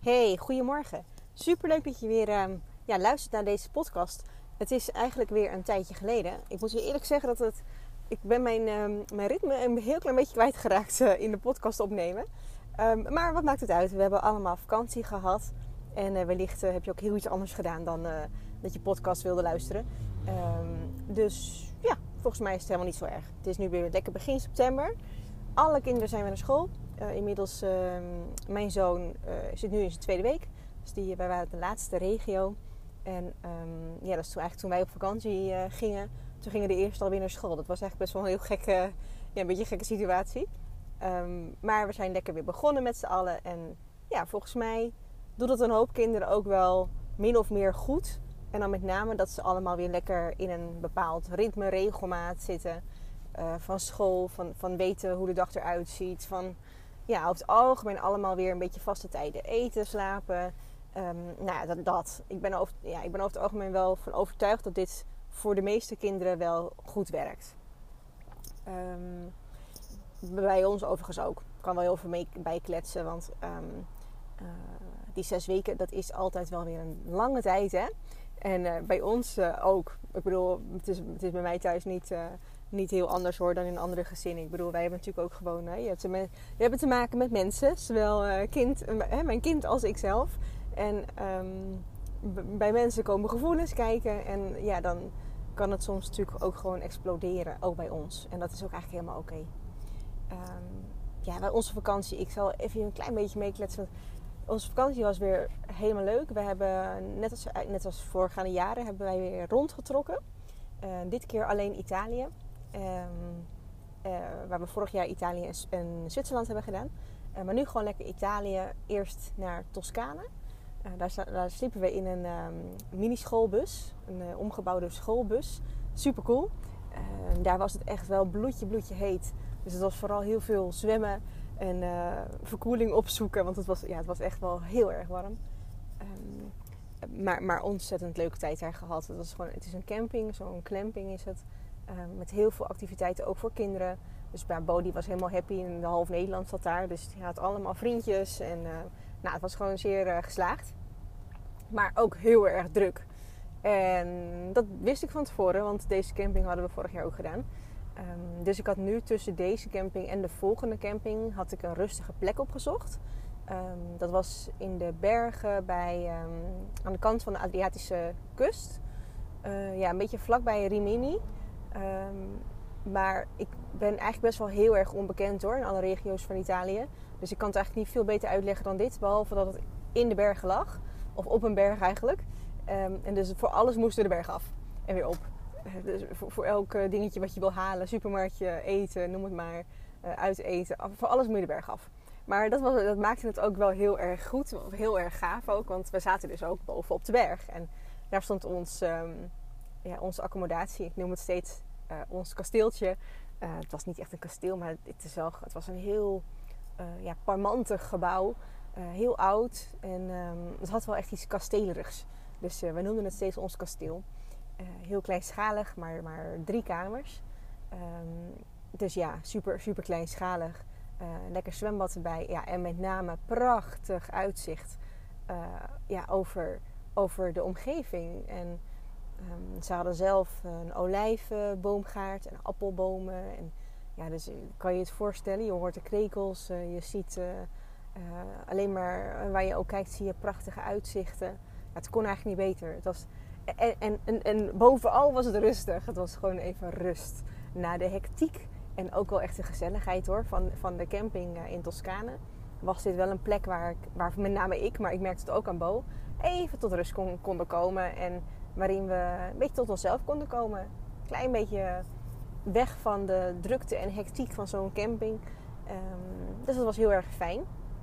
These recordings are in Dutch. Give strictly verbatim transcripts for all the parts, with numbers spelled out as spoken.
Hey, goedemorgen. Superleuk dat je weer um, ja, luistert naar deze podcast. Het is eigenlijk weer een tijdje geleden. Ik moet je eerlijk zeggen dat het, ik ben mijn, um, mijn ritme een heel klein beetje kwijtgeraakt uh, in de podcast opnemen. Um, maar wat maakt het uit? We hebben allemaal vakantie gehad. En uh, wellicht uh, heb je ook heel iets anders gedaan dan uh, dat je podcast wilde luisteren. Um, dus ja, volgens mij is het helemaal niet zo erg. Het is nu weer lekker begin september. Alle kinderen zijn weer naar school. Uh, inmiddels, uh, mijn zoon uh, zit nu in zijn tweede week. Dus die, wij waren de laatste regio. En um, ja, dat is toen, eigenlijk toen wij op vakantie uh, gingen. Toen gingen de eerste alweer naar school. Dat was eigenlijk best wel een heel gekke, ja, een beetje een gekke situatie. Um, maar we zijn lekker weer begonnen met z'n allen. En ja, volgens mij doet het een hoop kinderen ook wel min of meer goed. En dan met name dat ze allemaal weer lekker in een bepaald ritme, regelmaat zitten. Uh, van school, van, van weten hoe de dag eruit ziet. Van ja, over het algemeen allemaal weer een beetje vaste tijden eten, slapen. Um, nou ja, dat, dat. Ik ben over, ja, ik ben over het algemeen wel van overtuigd dat dit voor de meeste kinderen wel goed werkt. Um, bij ons overigens ook. Ik kan wel heel veel mee bijkletsen, want um, uh, die zes weken, dat is altijd wel weer een lange tijd, hè. En uh, bij ons uh, ook. Ik bedoel, het is, het is bij mij thuis niet... Uh, Niet heel anders hoor dan in andere gezinnen. Ik bedoel, wij hebben natuurlijk ook gewoon... Hè, je, hebt te me- je hebt te maken met mensen. Zowel uh, kind, uh, hè, mijn kind als ikzelf. En um, b- bij mensen komen gevoelens kijken. En ja, dan kan het soms natuurlijk ook gewoon exploderen. Ook bij ons. En dat is ook eigenlijk helemaal oké. Okay. Um, ja, bij onze vakantie... Ik zal even een klein beetje meekletsen. Onze vakantie was weer helemaal leuk. We hebben, net als, net als voorgaande jaren, hebben wij weer rondgetrokken. Uh, dit keer alleen Italië. Um, uh, waar we vorig jaar Italië en, en Zwitserland hebben gedaan. Uh, maar nu gewoon lekker Italië. Eerst naar Toscane. Uh, daar, daar sliepen we in een um, mini-schoolbus. Een uh, omgebouwde schoolbus. Super cool. Uh, daar was het echt wel bloedje, bloedje heet. Dus het was vooral heel veel zwemmen. En uh, verkoeling opzoeken. Want het was, ja, het was echt wel heel erg warm. Um, maar, maar ontzettend leuke tijd daar gehad. Het, was gewoon, het is een camping. Zo'n clamping is het. Uh, met heel veel activiteiten, ook voor kinderen. Dus bij Bo, die was helemaal happy. En de half Nederland zat daar. Dus die had allemaal vriendjes. En uh, nou, het was gewoon zeer uh, geslaagd. Maar ook heel erg druk. En dat wist ik van tevoren. Want deze camping hadden we vorig jaar ook gedaan. Um, dus ik had nu tussen deze camping en de volgende camping... had ik een rustige plek opgezocht. Um, dat was in de bergen bij, um, aan de kant van de Adriatische kust. Uh, ja, een beetje vlakbij Rimini. Um, maar ik ben eigenlijk best wel heel erg onbekend hoor, in alle regio's van Italië. Dus ik kan het eigenlijk niet veel beter uitleggen dan dit. Behalve dat het in de bergen lag. Of op een berg eigenlijk. Um, en dus voor alles moesten we de berg af. En weer op. Dus voor, voor elk uh, dingetje wat je wil halen. Supermarktje, eten, noem het maar. Uh, uiteten. Voor alles moet je de berg af. Maar dat, was, dat maakte het ook wel heel erg goed. Heel erg gaaf ook. Want we zaten dus ook boven op de berg. En daar stond ons... Um, Ja, onze accommodatie, ik noem het steeds uh, ons kasteeltje. Uh, het was niet echt een kasteel, maar het, is wel, het was een heel uh, ja, parmantig gebouw. Uh, heel oud en um, het had wel echt iets kastelerigs. Dus uh, we noemden het steeds ons kasteel. Uh, heel kleinschalig, maar, maar drie kamers. Um, dus ja, super, super kleinschalig. Uh, lekker zwembad erbij. Ja, en met name prachtig uitzicht uh, ja, over, over de omgeving. En Um, ze hadden zelf een olijfboomgaard en appelbomen. En ja, dus kan je het voorstellen, je hoort de krekels, uh, je ziet uh, uh, alleen maar waar je ook kijkt, zie je prachtige uitzichten. Ja, het kon eigenlijk niet beter. Het was, en, en, en, en bovenal was het rustig. Het was gewoon even rust. Na de hectiek en ook wel echt de gezelligheid hoor, van, van de camping uh, in Toscane, was dit wel een plek waar, ik, waar met name ik, maar ik merkte het ook aan Bo, even tot rust kon, konden komen. En waarin we een beetje tot onszelf konden komen. Een klein beetje weg van de drukte en hectiek van zo'n camping. Um, dus dat was heel erg fijn.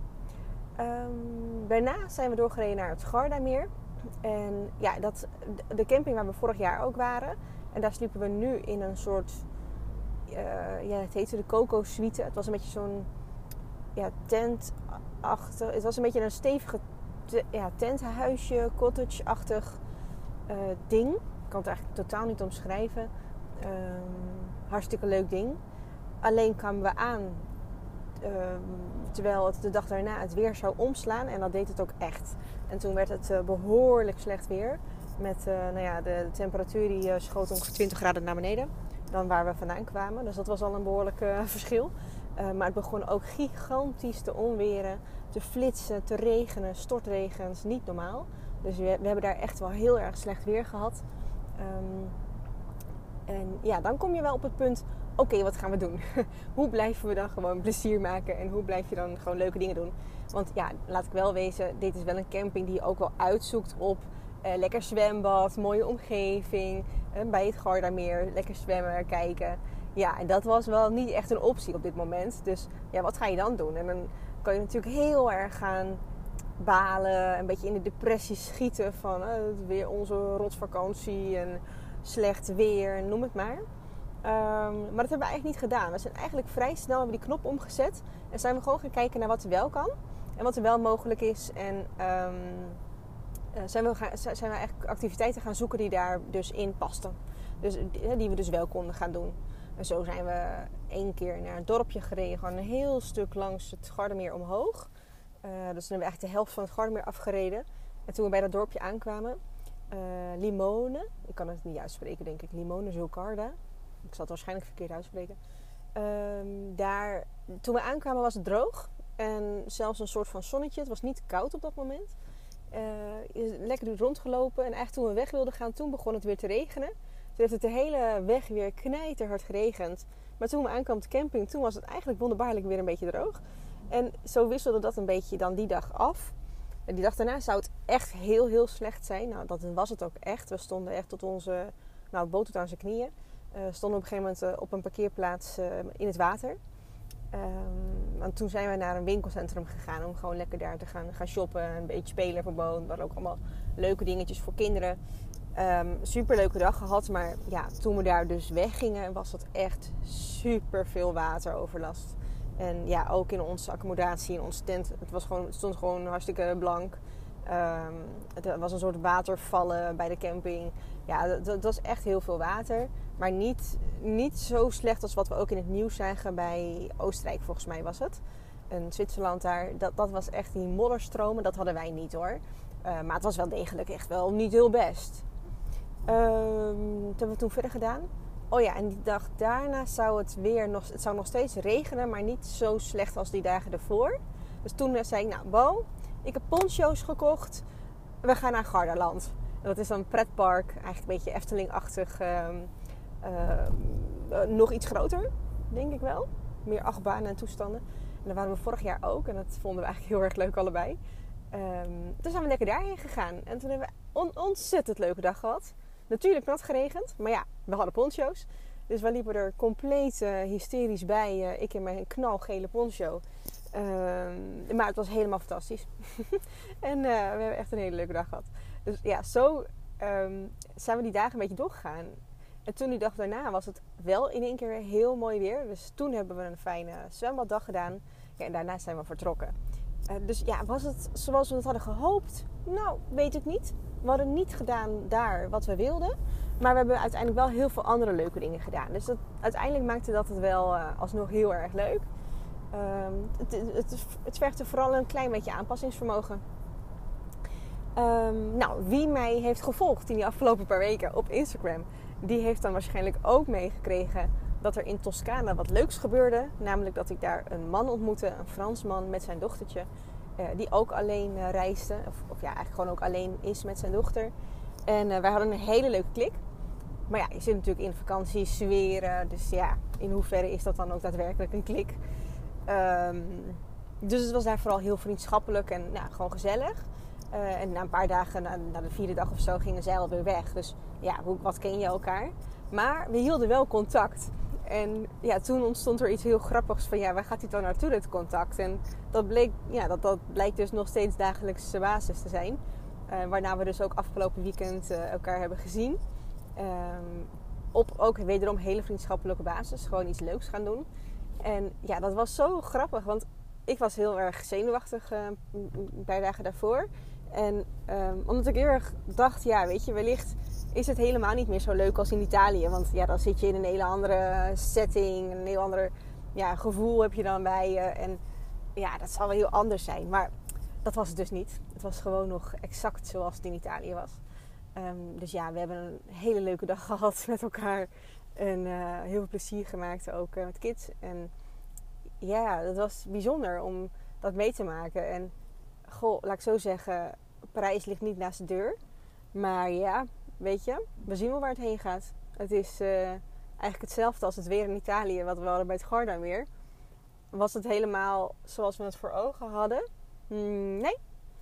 Um, daarna zijn we doorgereden naar het Gardameer. En ja, dat, de camping waar we vorig jaar ook waren. En daar sliepen we nu in een soort... Uh, ja, het heette de Coco Suite. Het was een beetje zo'n ja, tent-achtig... Het was een beetje een stevige te, ja, tenthuisje, cottage-achtig... Uh, ding. Ik kan het eigenlijk totaal niet omschrijven. Um, hartstikke leuk ding. Alleen kwamen we aan terwijl het de dag daarna het weer zou omslaan. En dat deed het ook echt. En toen werd het uh, behoorlijk slecht weer. Met uh, nou ja, de, de temperatuur die uh, schoot ongeveer twintig graden naar beneden. Dan waar we vandaan kwamen. Dus dat was al een behoorlijk uh, verschil. Uh, maar het begon ook gigantisch te onweren. Te flitsen, te regenen, stortregens. Niet normaal. Dus we, we hebben daar echt wel heel erg slecht weer gehad. Um, en ja, dan kom je wel op het punt... Oké, okay, wat gaan we doen? Hoe blijven we dan gewoon plezier maken? En hoe blijf je dan gewoon leuke dingen doen? Want ja, laat ik wel wezen, dit is wel een camping die je ook wel uitzoekt op uh, lekker zwembad, mooie omgeving, uh, bij het Gardameer, lekker zwemmen, kijken. Ja, en dat was wel niet echt een optie op dit moment. Dus ja, wat ga je dan doen? En dan kan je natuurlijk heel erg gaan balen, een beetje in de depressie schieten van uh, weer onze rotsvakantie en slecht weer, noem het maar. Um, maar dat hebben we eigenlijk niet gedaan. We zijn eigenlijk vrij snel hebben die knop omgezet. En zijn we gewoon gaan kijken naar wat er wel kan. En wat er wel mogelijk is. En um, uh, zijn, we gaan, zijn we eigenlijk activiteiten gaan zoeken die daar dus in pasten. Dus, die we dus wel konden gaan doen. En zo zijn we één keer naar een dorpje gereden. Gewoon een heel stuk langs het Gardameer omhoog. Uh, dus toen hebben we eigenlijk de helft van het Gardameer afgereden. En toen we bij dat dorpje aankwamen. Uh, Limone. Ik kan het niet uitspreken denk ik. Limone Zulcarda. Ik zal het waarschijnlijk verkeerd uitspreken. Um, daar, toen we aankwamen was het droog. En zelfs een soort van zonnetje. Het was niet koud op dat moment. Uh, lekker rondgelopen. En eigenlijk toen we weg wilden gaan, toen begon het weer te regenen. Toen heeft het de hele weg weer knijterhard geregend. Maar toen we aankwamen op de camping, toen was het eigenlijk wonderbaarlijk weer een beetje droog. En zo wisselde dat een beetje dan die dag af. En die dag daarna zou het echt heel, heel slecht zijn. Nou, dat was het ook echt. We stonden echt tot onze, nou, boot tot aan zijn knieën. Uh, stonden op een gegeven moment uh, op een parkeerplaats uh, in het water. Um, en toen zijn we naar een winkelcentrum gegaan om gewoon lekker daar te gaan, gaan shoppen. Een beetje spelen voor boven. We hadden ook allemaal leuke dingetjes voor kinderen. Um, super leuke dag gehad. Maar ja, toen we daar dus weggingen was het echt super veel wateroverlast. En ja, ook in onze accommodatie, in onze tent. Het, was gewoon, het stond gewoon hartstikke blank. Um, het was een soort watervallen bij de camping. Ja, dat, dat was echt heel veel water. Maar niet, niet zo slecht als wat we ook in het nieuws zagen bij Oostenrijk, volgens mij was het. En Zwitserland daar, dat, dat was echt die modderstromen. Dat hadden wij niet hoor. Uh, maar het was wel degelijk echt wel niet heel best. Um, wat hebben we toen verder gedaan? Oh ja, en die dag daarna zou het weer nog, het zou nog steeds regenen, maar niet zo slecht als die dagen ervoor. Dus toen zei ik, nou Bo, ik heb poncho's gekocht. We gaan naar Gardaland. En dat is dan een pretpark, eigenlijk een beetje Efteling-achtig. Um, uh, uh, nog iets groter, denk ik wel. Meer achtbanen en toestanden. En daar waren we vorig jaar ook. En dat vonden we eigenlijk heel erg leuk allebei. Um, toen zijn we lekker daarheen gegaan. En toen hebben we een on- ontzettend leuke dag gehad. Natuurlijk nat geregend. Maar ja, we hadden poncho's. Dus we liepen er compleet uh, hysterisch bij. Uh, ik in mijn knalgele poncho. Um, maar het was helemaal fantastisch. en uh, we hebben echt een hele leuke dag gehad. Dus ja, zo um, zijn we die dagen een beetje doorgegaan. En toen die dag daarna was het wel in één keer heel mooi weer. Dus toen hebben we een fijne zwembaddag gedaan. Ja, en daarna zijn we vertrokken. Uh, dus ja, was het zoals we het hadden gehoopt? Nou, weet ik niet. We hadden niet gedaan daar wat we wilden. Maar we hebben uiteindelijk wel heel veel andere leuke dingen gedaan. Dus dat, uiteindelijk maakte dat het wel uh, alsnog heel erg leuk. Um, het, het, het vergde vooral een klein beetje aanpassingsvermogen. Um, nou, wie mij heeft gevolgd in die afgelopen paar weken op Instagram, die heeft dan waarschijnlijk ook meegekregen dat er in Toscane wat leuks gebeurde. Namelijk dat ik daar een man ontmoette, een Fransman met zijn dochtertje, uh, die ook alleen uh, reisde. Of, of ja, eigenlijk gewoon ook alleen is met zijn dochter. En uh, wij hadden een hele leuke klik. Maar ja, je zit natuurlijk in vakantie, zweren. Dus ja, in hoeverre is dat dan ook daadwerkelijk een klik? Um, dus het was daar vooral heel vriendschappelijk en nou, gewoon gezellig. Uh, en na een paar dagen, na, na de vierde dag of zo, gingen zij alweer weg. Dus ja, hoe, wat ken je elkaar? Maar we hielden wel contact. En ja, toen ontstond er iets heel grappigs van, ja, waar gaat hij dan naartoe, dit contact? En dat, bleek, ja, dat, dat blijkt dus nog steeds dagelijkse basis te zijn. Uh, waarna we dus ook afgelopen weekend uh, elkaar hebben gezien. Um, op ook wederom hele vriendschappelijke basis. Gewoon iets leuks gaan doen. En ja, dat was zo grappig. Want ik was heel erg zenuwachtig uh, een paar dagen daarvoor. En um, omdat ik heel erg dacht, ja, weet je, wellicht is het helemaal niet meer zo leuk als in Italië. Want ja, dan zit je in een hele andere setting, een heel andere ja, gevoel heb je dan bij je. En ja, dat zal wel heel anders zijn. Maar dat was het dus niet. Het was gewoon nog exact zoals het in Italië was. Um, dus ja, we hebben een hele leuke dag gehad met elkaar. En uh, heel veel plezier gemaakt ook uh, met kids. En ja, dat was bijzonder om dat mee te maken. En goh, laat ik zo zeggen, Parijs ligt niet naast de deur. Maar ja, weet je, we zien wel waar het heen gaat. Het is uh, eigenlijk hetzelfde als het weer in Italië, wat we hadden bij het Gardameer. Was het helemaal zoals we het voor ogen hadden? Mm, nee.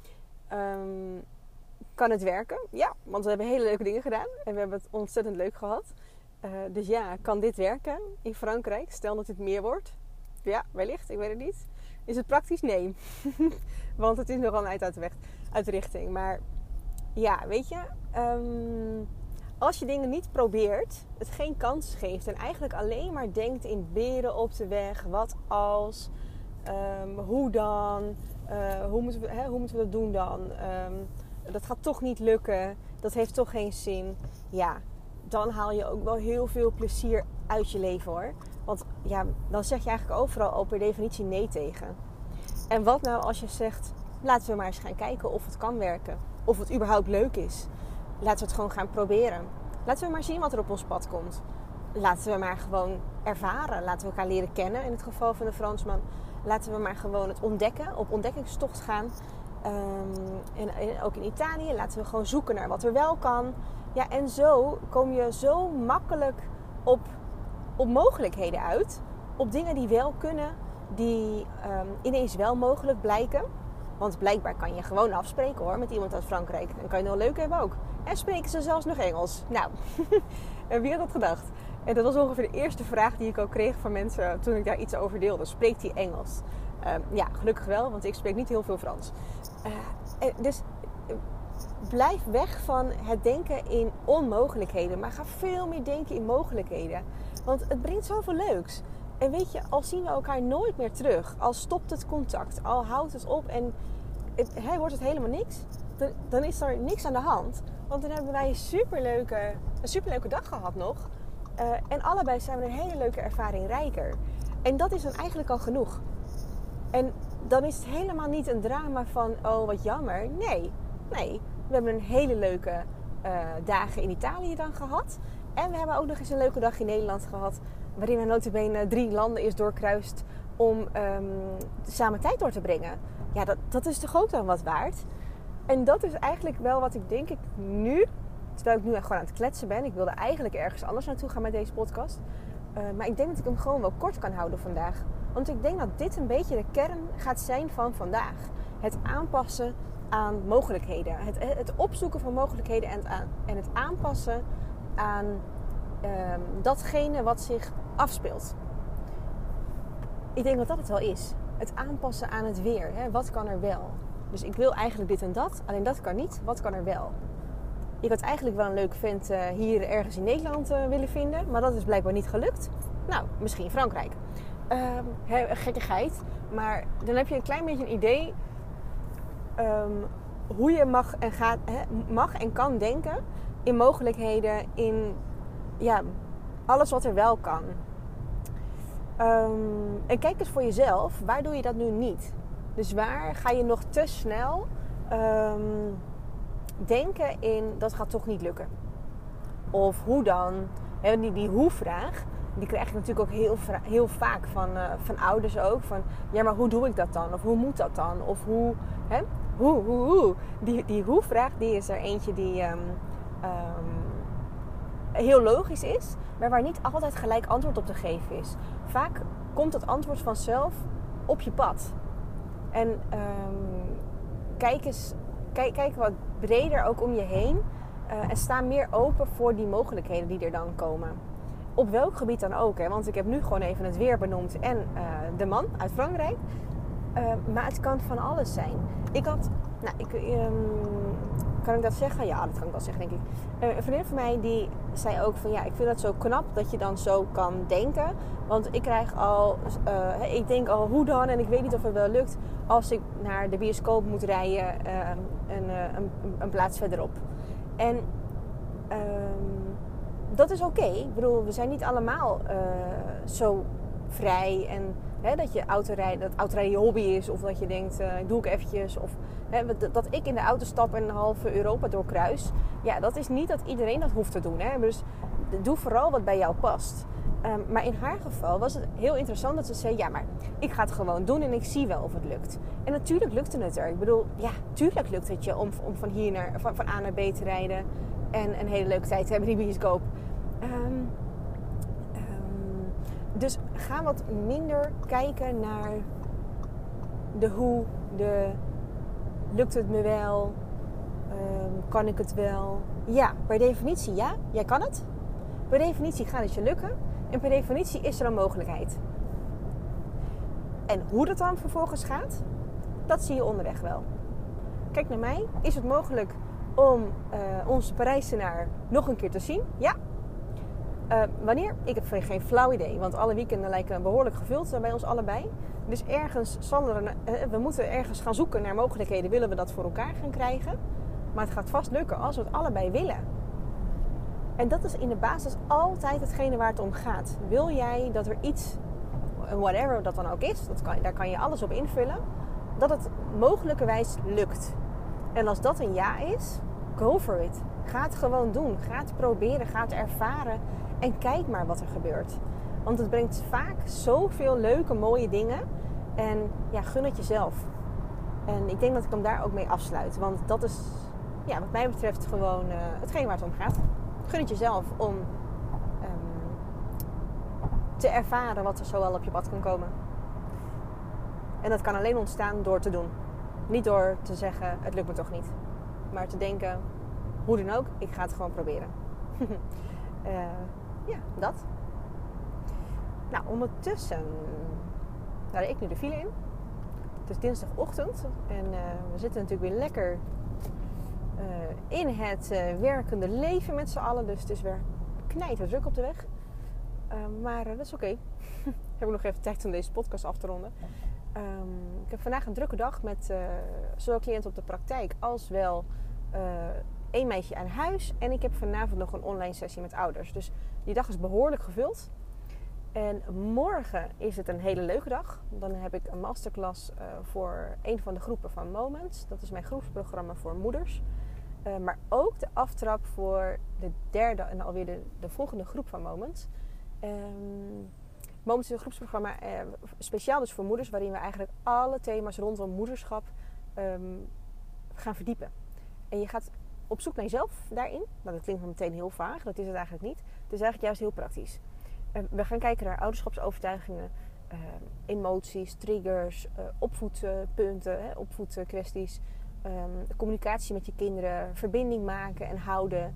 Um, kan het werken? Ja, want we hebben hele leuke dingen gedaan. En we hebben het ontzettend leuk gehad. Uh, dus ja, kan dit werken in Frankrijk? Stel dat het meer wordt. Ja, wellicht, ik weet het niet. Is het praktisch? Nee. Want het is nogal een eind uit de, weg, uit de richting. Maar ja, weet je... Um, als je dingen niet probeert, het geen kans geeft... en eigenlijk alleen maar denkt in beren op de weg... wat als... Um, hoe dan... Uh, hoe, moeten we, hè, hoe moeten we dat doen dan? Um, dat gaat toch niet lukken. Dat heeft toch geen zin. Ja, dan haal je ook wel heel veel plezier uit je leven hoor. Want ja, dan zeg je eigenlijk overal al per definitie nee tegen. En wat nou als je zegt... laten we maar eens gaan kijken of het kan werken. Of het überhaupt leuk is. Laten we het gewoon gaan proberen. Laten we maar zien wat er op ons pad komt. Laten we maar gewoon ervaren. Laten we elkaar leren kennen in het geval van de Fransman. Laten we maar gewoon het ontdekken. Op ontdekkingstocht gaan. Um, en, en ook in Italië. Laten we gewoon zoeken naar wat er wel kan. Ja, en zo kom je zo makkelijk op, op mogelijkheden uit. Op dingen die wel kunnen. Die um, ineens wel mogelijk blijken. Want blijkbaar kan je gewoon afspreken hoor, met iemand uit Frankrijk. En kan je het nog leuk hebben ook. En spreken ze zelfs nog Engels. Nou, wie had dat gedacht? En dat was ongeveer de eerste vraag die ik ook kreeg van mensen toen ik daar iets over deelde. Spreekt hij Engels? Uh, ja, gelukkig wel, want ik spreek niet heel veel Frans. Uh, dus uh, blijf weg van het denken in onmogelijkheden. Maar ga veel meer denken in mogelijkheden. Want het brengt zoveel leuks. En weet je, al zien we elkaar nooit meer terug. Al stopt het contact. Al houdt het op en het, he, wordt het helemaal niks. Dan, dan is er niks aan de hand. Want dan hebben wij een superleuke, een superleuke dag gehad nog. Uh, en allebei zijn we een hele leuke ervaring rijker. En dat is dan eigenlijk al genoeg. En dan is het helemaal niet een drama van... oh, wat jammer. Nee, nee. We hebben een hele leuke uh, dagen in Italië dan gehad. En we hebben ook nog eens een leuke dag in Nederland gehad... waarin we notabene drie landen is doorkruist om um, samen tijd door te brengen. Ja, dat, dat is toch ook dan wat waard. En dat is eigenlijk wel wat ik denk ik nu... terwijl ik nu gewoon aan het kletsen ben. Ik wilde eigenlijk ergens anders naartoe gaan met deze podcast. Uh, maar ik denk dat ik hem gewoon wel kort kan houden vandaag. Want ik denk dat dit een beetje de kern gaat zijn van vandaag. Het aanpassen aan mogelijkheden. Het, het opzoeken van mogelijkheden en het, aan, en het aanpassen aan... Um, datgene wat zich afspeelt. Ik denk dat dat het wel is. Het aanpassen aan het weer. Hè? Wat kan er wel? Dus ik wil eigenlijk dit en dat. Alleen dat kan niet. Wat kan er wel? Ik had eigenlijk wel een leuk vent uh, hier ergens in Nederland uh, willen vinden. Maar dat is blijkbaar niet gelukt. Nou, misschien Frankrijk. Uh, gekkigheid. Maar dan heb je een klein beetje een idee... Um, hoe je mag en, gaat, hè, mag en kan denken... in mogelijkheden, in... ja, alles wat er wel kan. Um, en kijk eens voor jezelf, waar doe je dat nu niet? Dus waar ga je nog te snel um, denken in, dat gaat toch niet lukken? Of hoe dan? He, die, die hoe-vraag, die krijg ik natuurlijk ook heel, heel vaak van, uh, van ouders ook. Van, ja, maar hoe doe ik dat dan? Of hoe moet dat dan? Of hoe, hè? Hoe, hoe, hoe? Die, die hoe-vraag, die is er eentje die... Um, um, heel logisch is, maar waar niet altijd gelijk antwoord op te geven is. Vaak komt het antwoord vanzelf op je pad. En um, kijk eens, kijk, kijk wat breder ook om je heen uh, en sta meer open voor die mogelijkheden die er dan komen. Op welk gebied dan ook, hè? Want ik heb nu gewoon even het weer benoemd en uh, de man uit Frankrijk. Uh, maar het kan van alles zijn. Ik had, nou, ik... Um, Kan ik dat zeggen? Ja, dat kan ik wel zeggen, denk ik. Een vriendin van mij die zei ook van... ja, ik vind het zo knap dat je dan zo kan denken. Want ik krijg al... Uh, ik denk al, hoe dan? En ik weet niet of het wel lukt... als ik naar de bioscoop moet rijden... Uh, een, een, een plaats verderop. En... Uh, dat is oké. Okay. Ik bedoel, we zijn niet allemaal uh, zo vrij. En hè, dat je autorijden, dat autorijden je hobby is. Of dat je denkt, uh, doe ik eventjes. Of hè, dat ik in de auto stap en een halve Europa doorkruis. Ja, dat is niet dat iedereen dat hoeft te doen. Hè? Dus doe vooral wat bij jou past. Um, maar in haar geval was het heel interessant dat ze zei... ja, maar ik ga het gewoon doen en ik zie wel of het lukt. En natuurlijk lukte het er. Ik bedoel, ja, tuurlijk lukt het je om, om van, hier naar, van, van A naar B te rijden... en een hele leuke tijd te hebben in die bioscoop. Um, um, dus ga wat minder kijken naar de hoe, de lukt het me wel, um, kan ik het wel. Ja, per definitie ja, jij kan het. Per definitie gaat het je lukken. En per definitie is er een mogelijkheid. En hoe dat dan vervolgens gaat, dat zie je onderweg wel. Kijk naar mij. Is het mogelijk om uh, onze Parijzenaar nog een keer te zien? Ja. Uh, wanneer? Ik heb geen flauw idee. Want alle weekenden lijken behoorlijk gevuld bij ons allebei. Dus ergens zal er een, uh, we moeten ergens gaan zoeken naar mogelijkheden. Willen we dat voor elkaar gaan krijgen? Maar het gaat vast lukken als we het allebei willen. En dat is in de basis altijd hetgene waar het om gaat. Wil jij dat er iets, whatever dat dan ook is, dat kan, daar kan je alles op invullen, dat het mogelijkerwijs lukt. En als dat een ja is, go for it. Ga het gewoon doen. Ga het proberen. Ga het ervaren. En kijk maar wat er gebeurt. Want het brengt vaak zoveel leuke, mooie dingen. En ja, gun het jezelf. En ik denk dat ik hem daar ook mee afsluit. Want dat is, ja, wat mij betreft gewoon uh, hetgeen waar het om gaat. Gun het jezelf om um, te ervaren wat er zoal op je pad kan komen. En dat kan alleen ontstaan door te doen. Niet door te zeggen, het lukt me toch niet. Maar te denken, hoe dan ook, ik ga het gewoon proberen. uh, ja, dat. Nou, ondertussen rijd ik nu de file in. Het is dinsdagochtend. En uh, we zitten natuurlijk weer lekker uh, in het uh, werkende leven met z'n allen. Dus het is weer knijterdruk op de weg. Uh, maar uh, dat is oké. Okay. Ik heb nog even tijd om deze podcast af te ronden. Um, ik heb vandaag een drukke dag met uh, zowel cliënten op de praktijk als wel uh, één meisje aan huis. En ik heb vanavond nog een online sessie met ouders. Dus die dag is behoorlijk gevuld. En morgen is het een hele leuke dag. Dan heb ik een masterclass uh, voor een van de groepen van Moments. Dat is mijn groepsprogramma voor moeders. Uh, maar ook de aftrap voor de derde en alweer de, de volgende groep van Moments. Um, Moments is een groepsprogramma eh, speciaal dus voor moeders, waarin we eigenlijk alle thema's rondom moederschap um, gaan verdiepen. En je gaat op zoek naar jezelf daarin. Nou, dat klinkt meteen heel vaag, dat is het eigenlijk niet. Het is eigenlijk juist heel praktisch. Uh, we gaan kijken naar ouderschapsovertuigingen, uh, emoties, triggers, uh, opvoedpunten, hè, opvoedkwesties, um, communicatie met je kinderen, verbinding maken en houden,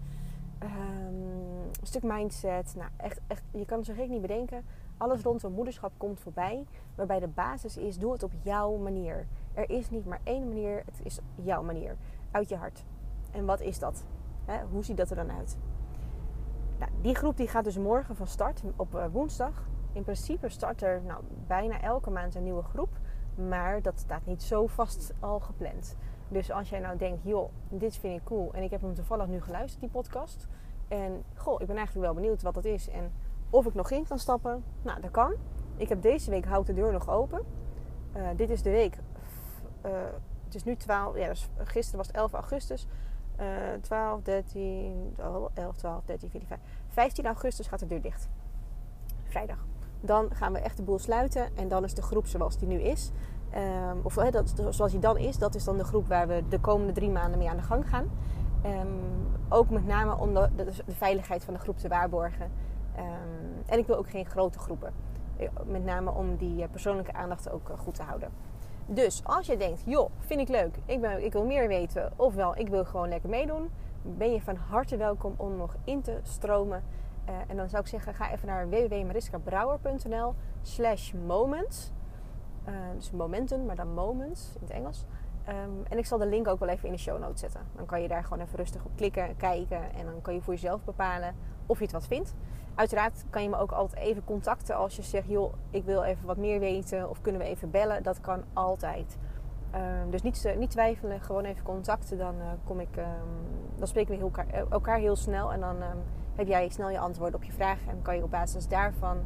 um, een stuk mindset. Nou, echt, echt, je kan het zo gek niet bedenken. Alles rondom moederschap komt voorbij, waarbij de basis is, doe het op jouw manier. Er is niet maar één manier, het is jouw manier. Uit je hart. En wat is dat? Hè? Hoe ziet dat er dan uit? Nou, die groep die gaat dus morgen van start op uh, woensdag. In principe start er nou, bijna elke maand een nieuwe groep. Maar dat staat niet zo vast al gepland. Dus als jij nou denkt, joh, dit vind ik cool. En ik heb hem toevallig nu geluisterd, die podcast. En goh, ik ben eigenlijk wel benieuwd wat dat is. En of ik nog in kan stappen. Nou, dat kan. Ik heb deze week, hou ik de deur nog open. Uh, dit is de week. Uh, het is nu twaalf. Ja, dus gisteren was het elf augustus. Uh, twaalf, dertien, elf, twaalf, dertien, veertien, vijftien augustus gaat de deur dicht. Vrijdag. Dan gaan we echt de boel sluiten. En dan is de groep zoals die nu is. Um, of uh, dat, zoals die dan is. Dat is dan de groep waar we de komende drie maanden mee aan de gang gaan. Um, ook met name om de, de, de veiligheid van de groep te waarborgen. Um, en ik wil ook geen grote groepen. Met name om die persoonlijke aandacht ook goed te houden. Dus als je denkt, joh, vind ik leuk. Ik, ben, ik wil meer weten. Ofwel, ik wil gewoon lekker meedoen. Ben je van harte welkom om nog in te stromen. Uh, en dan zou ik zeggen, ga even naar w w w punt mariska brouwer punt n l slash moments. Uh, dus momentum, maar dan moments in het Engels. Um, en ik zal de link ook wel even in de show notes zetten. Dan kan je daar gewoon even rustig op klikken, kijken. En dan kan je voor jezelf bepalen of je het wat vindt. Uiteraard kan je me ook altijd even contacten als je zegt, joh, ik wil even wat meer weten. Of kunnen we even bellen. Dat kan altijd. Um, dus niet, niet twijfelen, gewoon even contacten. Dan, uh, kom ik, um, dan spreken we elkaar, elkaar heel snel. En dan um, heb jij snel je antwoord op je vraag. En kan je op basis daarvan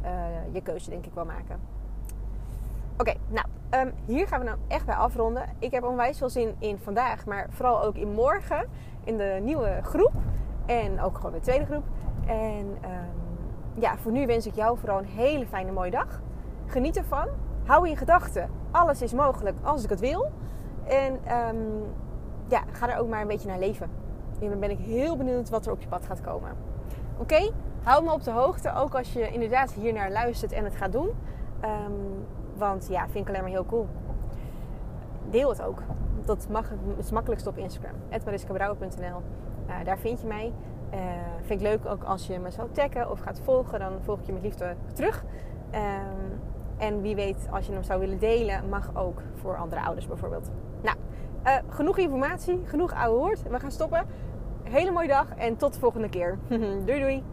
uh, je keuze denk ik wel maken. Oké, okay, nou, um, hier gaan we nou echt bij afronden. Ik heb onwijs veel zin in vandaag, maar vooral ook in morgen. In de nieuwe groep. En ook gewoon de tweede groep. En um, ja, voor nu wens ik jou vooral een hele fijne mooie dag. Geniet ervan. Hou in gedachten. Alles is mogelijk als ik het wil. En um, ja, ga er ook maar een beetje naar leven. En dan ben ik heel benieuwd wat er op je pad gaat komen. Oké? Okay? Hou me op de hoogte. Ook als je inderdaad hier naar luistert en het gaat doen. Um, want ja, vind ik alleen maar heel cool. Deel het ook. Dat mag het makkelijkst op Instagram. at mariska brouwer punt n l uh, Daar vind je mij. Uh, vind ik leuk ook als je me zou taggen of gaat volgen. Dan volg ik je met liefde terug. Um, en wie weet, als je hem zou willen delen, mag ook voor andere ouders bijvoorbeeld. Nou, uh, genoeg informatie. Genoeg ouwe woord. We gaan stoppen. Hele mooie dag en tot de volgende keer. Doei doei.